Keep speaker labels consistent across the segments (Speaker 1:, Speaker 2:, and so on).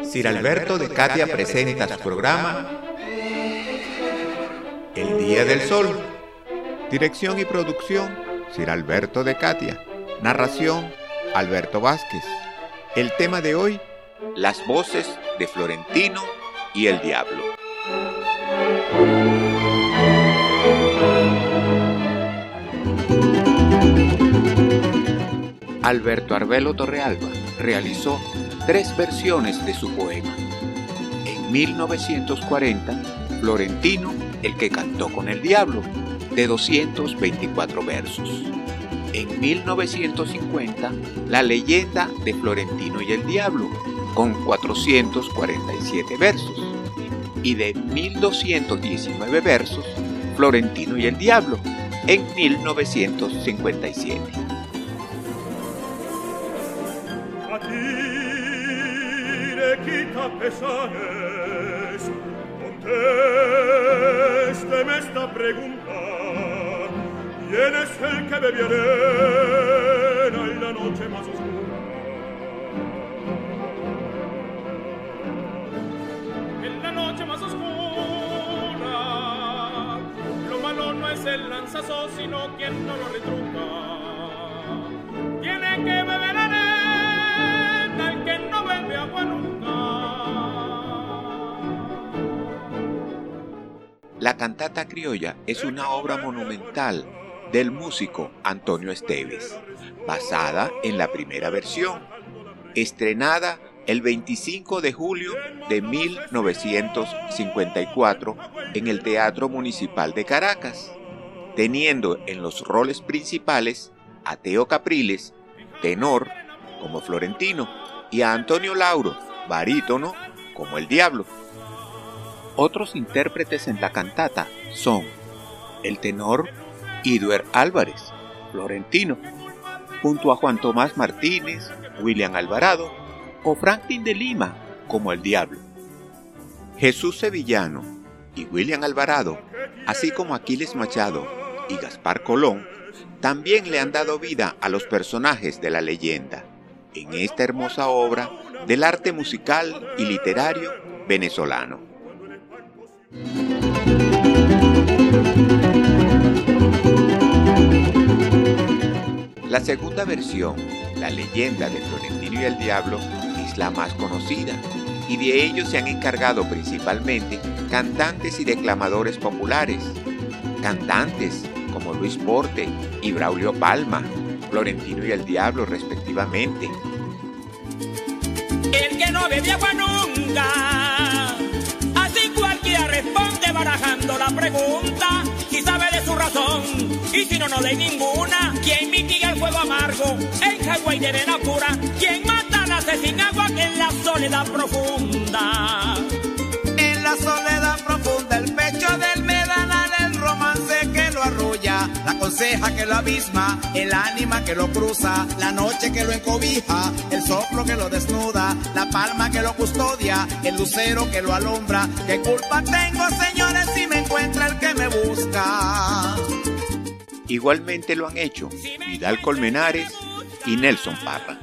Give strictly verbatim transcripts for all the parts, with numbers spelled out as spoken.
Speaker 1: Sir Alberto de Catia presenta su programa El Día del Sol. Dirección y producción, Sir Alberto de Catia. Narración, Alberto Vázquez. El tema de hoy, las voces de Florentino y el Diablo. Alberto Arbelo Torrealba realizó tres versiones de su poema. En mil novecientos cuarenta, Florentino, el que cantó con el diablo, de doscientos veinticuatro versos. En mil novecientos cincuenta, La leyenda de Florentino y el diablo, con cuatrocientos cuarenta y siete versos. Y de mil doscientos diecinueve versos, Florentino y el diablo, en mil novecientos cincuenta y siete.
Speaker 2: Quita pesares, contésteme esta pregunta: ¿quién es el que bebe arena en la noche más oscura? En la noche más oscura, lo malo no es el lanzazo, sino quien no lo retruca. Tiene que beber arena el que no bebe agua nunca.
Speaker 1: La cantata criolla es una obra monumental del músico Antonio Esteves, basada en la primera versión, estrenada el veinticinco de julio de mil novecientos cincuenta y cuatro en el Teatro Municipal de Caracas, teniendo en los roles principales a Teo Capriles, tenor, como Florentino, y a Antonio Lauro, barítono, como el Diablo. Otros intérpretes en la cantata son el tenor Iduer Álvarez, Florentino, junto a Juan Tomás Martínez, William Alvarado o Franklin de Lima, como el Diablo. Jesús Sevillano y William Alvarado, así como Aquiles Machado y Gaspar Colón, también le han dado vida a los personajes de la leyenda en esta hermosa obra del arte musical y literario venezolano. La segunda versión, La leyenda de Florentino y el Diablo, es la más conocida, y de ello se han encargado principalmente cantantes y declamadores populares, cantantes como Luis Porte y Braulio Palma, Florentino y el Diablo respectivamente.
Speaker 3: El que no bebe agua nunca, así cualquiera responde barajando la pregunta, si sabe de su razón, y si no, no de ninguna. ¿Quién mitiga el fuego amargo en Hawái de vena pura? ¿Quién mata al asesino agua en la soledad profunda?
Speaker 4: En la soledad profunda, el pecho del medanal, el romance que lo arrulla, la conseja que lo abisma, el ánima que lo cruza, la noche que lo encobija, el soplo que lo desnuda, la palma que lo custodia, el lucero que lo alumbra. ¿Qué culpa tengo, señores, si me encuentra el que me busca?
Speaker 1: Igualmente lo han hecho Vidal Colmenares y Nelson Parra.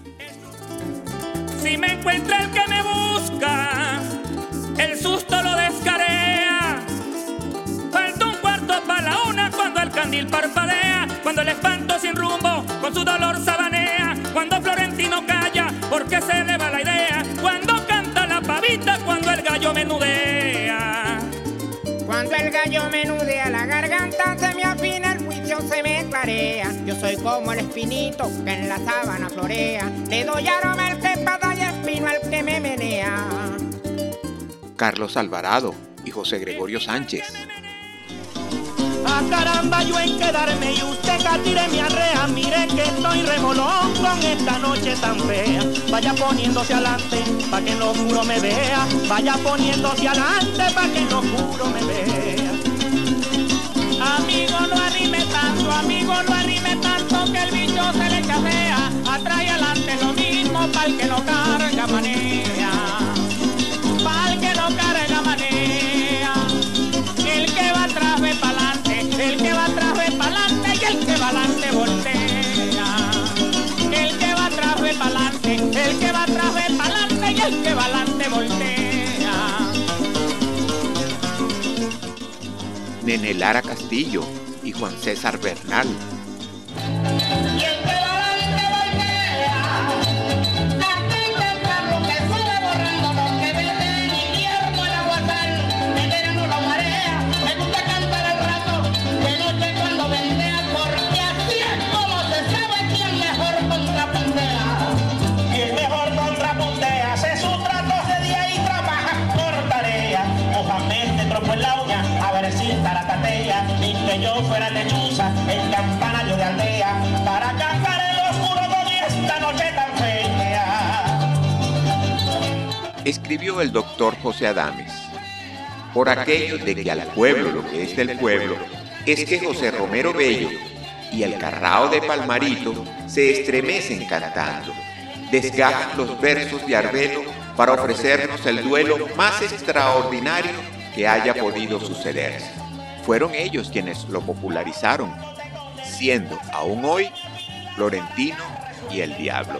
Speaker 3: Si me encuentra el que me busca, el susto lo descarea. Falta un cuarto para la una cuando el candil parpadea, cuando el espanto sin rumbo con su dolor sabanea, cuando Florentino calla porque se le va la idea, cuando canta la pavita, cuando el gallo menudea.
Speaker 5: Cuando el gallo menudea, la garganta se me afina, el juicio se me clarea. Yo soy como el espinito que en la sábana florea, le doy aroma al que pata y espino al que me menea.
Speaker 1: Carlos Alvarado y José Gregorio Sánchez.
Speaker 3: Ah, caramba, yo en quedarme y usted catire mi arrea. Mire que estoy remolón con esta noche tan fea. Vaya poniéndose adelante pa' que en lo oscuro me vea. Vaya poniéndose adelante pa' que en lo oscuro me vea. Amigo, no arrime tanto, amigo, no arrime tanto, que el bicho se le chafea. Atrás y adelante lo mismo, pa'l que no carga manea. Pa'l que no carga manea. El que va atrás ve pa'lante, el que va atrás ve pa'lante y el que va adelante voltea. El que va atrás ve pa'lante, el que va atrás ve pa'lante y el que va adelante
Speaker 1: Nene Lara Castillo y Juan César Bernal.
Speaker 6: Yo fuera lechuza, el campanario de aldea, para cantar el oscuro con esta noche tan fea.
Speaker 1: Escribió el doctor José Adames. Por aquello de que al pueblo lo que es del pueblo, es que José Romero Bello y el Carrao de Palmarito se estremecen cantando, desgajan los versos de Arbelo para ofrecernos el duelo más extraordinario que haya podido sucederse. Fueron ellos quienes lo popularizaron, siendo aún hoy Florentino y el Diablo.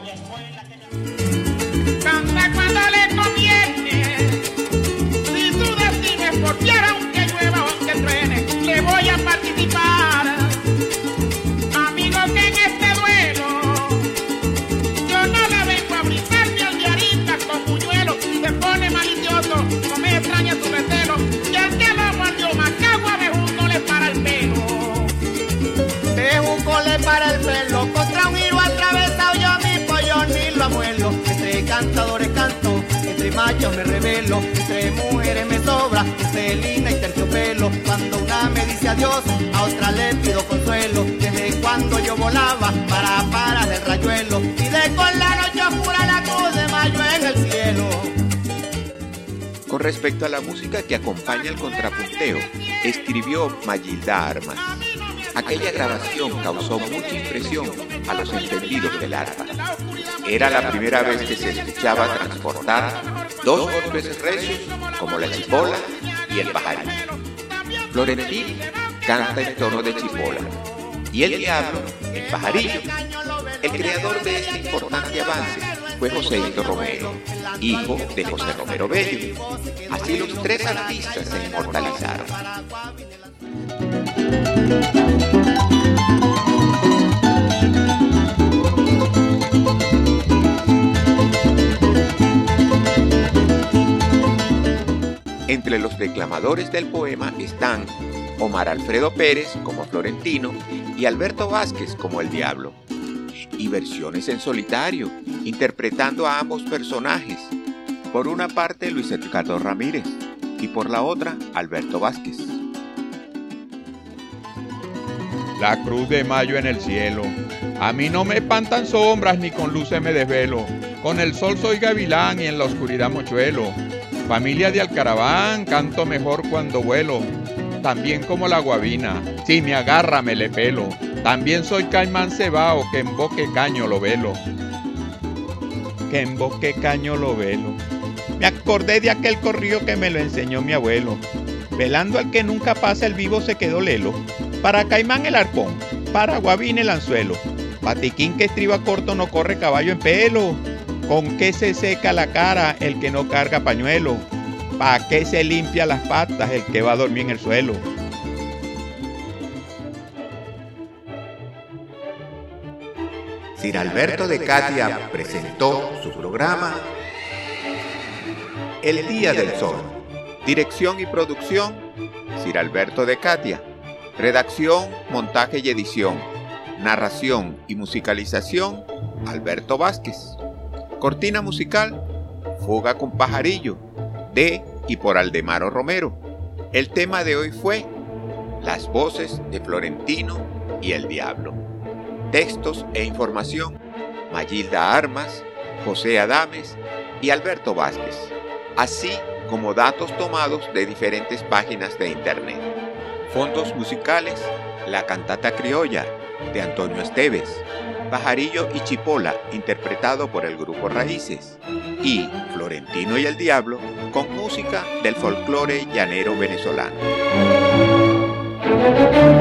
Speaker 5: Canta cuando le conviene, si tú decides porfiar aunque llueva o aunque truene, le voy a participar. Amigo, que en este duelo yo no le vengo a brincar ni al diarita con puñuelo. Se pone malicioso, no me extraña su recelo, y el que lo mordió Macagua me juzgole para el pelo. Me juzgole para el pelo, contra un hilo atravesado yo mi pollo ni lo amuelo. Entre cantadores canto, entre machos me revelo, entre mujeres me sobra, entre lina y terciopelo. Cuando una me dice adiós, a otra le pido consuelo. Desde cuando yo volaba para parar el rayuelo, y de con la noche oscura la cruz de mayo en el cielo.
Speaker 1: Con respecto a la música que acompaña el contrapunteo, escribió Magilda Armas. Aquella grabación causó mucha impresión a los entendidos del arpa. Era la primera vez que se escuchaba transportar dos golpes recios como la chipola y el pajarillo. Florentino canta en tono de chipola y el Diablo, el pajarillo. El creador de este importante avance fue Joséito Romero, hijo de José Romero Bello. Así los tres artistas se inmortalizaron. Entre los declamadores del poema están Omar Alfredo Pérez como Florentino y Alberto Vázquez como el Diablo, y versiones en solitario, interpretando a ambos personajes, por una parte Luis Edgardo Ramírez y por la otra Alberto Vázquez.
Speaker 7: La cruz de mayo en el cielo, a mí no me espantan sombras ni con luces me desvelo, con el sol soy gavilán y en la oscuridad mochuelo. Familia de Alcaraván, canto mejor cuando vuelo, también como la guabina, si me agarra me le pelo. También soy caimán cebao, que en boque caño lo velo. Que en boque caño lo velo. Me acordé de aquel corrillo que me lo enseñó mi abuelo. Velando al que nunca pasa el vivo se quedó lelo. Para caimán el arpón, para guabina el anzuelo. Patiquín que estriba corto no corre caballo en pelo. ¿Con qué se seca la cara el que no carga pañuelo? ¿Pa' qué se limpia las patas el que va a dormir en el suelo?
Speaker 1: Sir Alberto de Catia presentó su programa El Día del Sol. Dirección y producción, Sir Alberto de Catia. Redacción, montaje y edición. Narración y musicalización, Alberto Vázquez. Cortina musical, Fuga con Pajarillo, de y por Aldemaro Romero. El tema de hoy fue Las voces de Florentino y el Diablo. Textos e información, Magilda Armas, José Adames y Alberto Vázquez, así como datos tomados de diferentes páginas de internet. Fondos musicales, La Cantata Criolla, de Antonio Esteves, Pajarillo y Chipola, interpretado por el grupo Raíces, y Florentino y el Diablo, con música del folclore llanero venezolano.